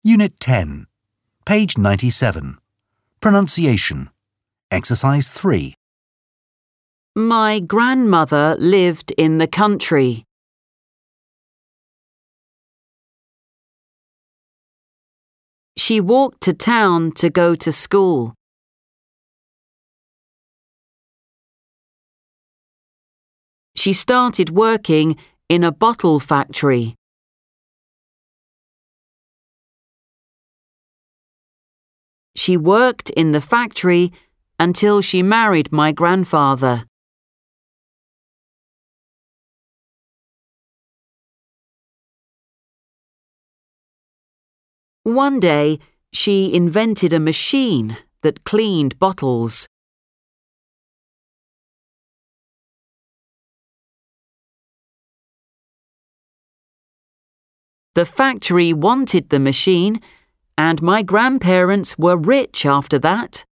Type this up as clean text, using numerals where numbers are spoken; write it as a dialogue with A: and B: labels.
A: Unit 10, page 97. Pronunciation. Exercise 3.
B: My grandmother lived in the country. She walked to town to go to school. She started working in a bottle factory. She worked in the factory until she married my grandfather. One day, she invented a machine that cleaned bottles. The factory wanted the machine, and my grandparents were rich after that.